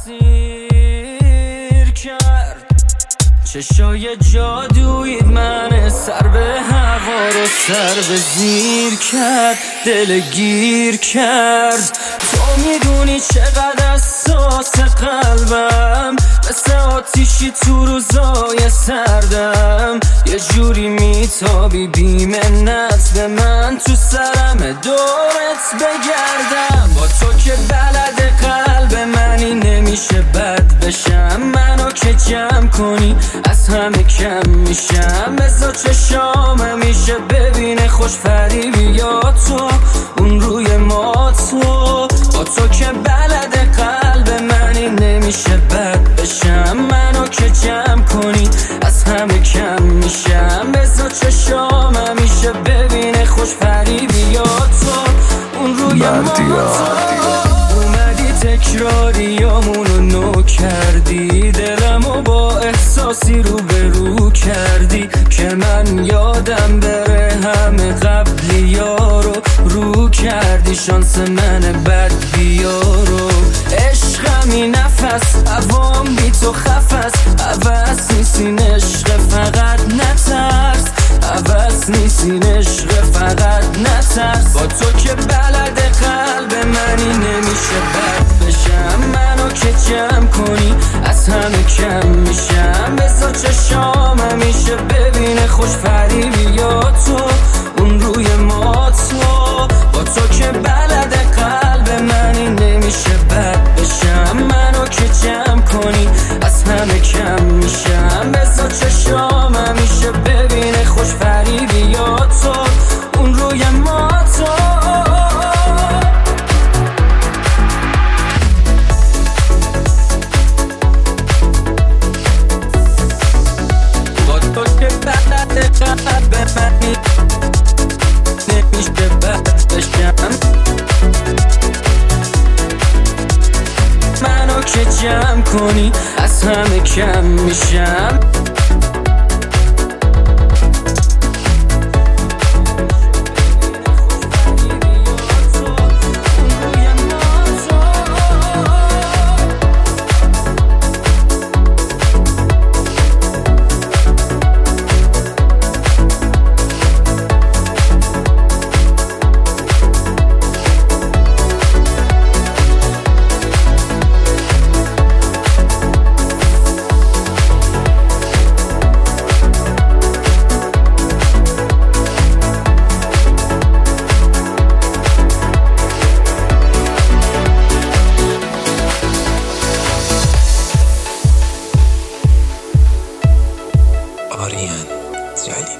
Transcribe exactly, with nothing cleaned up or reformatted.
اسیر کرد. چشای جادویید من سر به هوا رو سر به زیر کرد، دل گیر کرد. تو میدونی چقدر اساس قلبم، مثل آتیشی تو روزای سردم. یه جوری میتابی بی منت به من، تو سرم دورت بگردم. با تو که بلد قلب منی نمیشه بد بشم. منو که جمع کنی از همه کم میشم. بذار چشام میشه ببینه خوش فریبی یا تو اون روی ما. تو با تو که بلد قلب منی نمیشه بد بشم. منو که جمع کنی از همه کم میشم. بذار چشام میشه ببینه خوش فریبی یا تو اون روی ما. اومدی تکراریامونو نو کردی، دلمو با احساسی رو به رو کردی که من یادم بره همه قبلی ها رو رو کردی. شانس من بد بیارو عشقمی نفس عوام بی تو خفص. عوض نیستین عشق فقط نترس، عوض نیستین عشق فقط نترس. با تو که بلد قلب منی نمیشه بد بشم. منو که جمع کنی از همه کم میشم. بذار چشام میشه ببینه خوش فریبی یا تو اون روی ما. تو با تو که بلد قلب منی نمیشه بد بشم. منو که جمع کنی از همه کم میشم. بذار چشام میشه ببینه خوش فریبی یا تو اون روی ما. تو با تو که بلد قلب منی نمیشه بد بشم. منو که جمع کنی از همه کم میشم. آریان جلی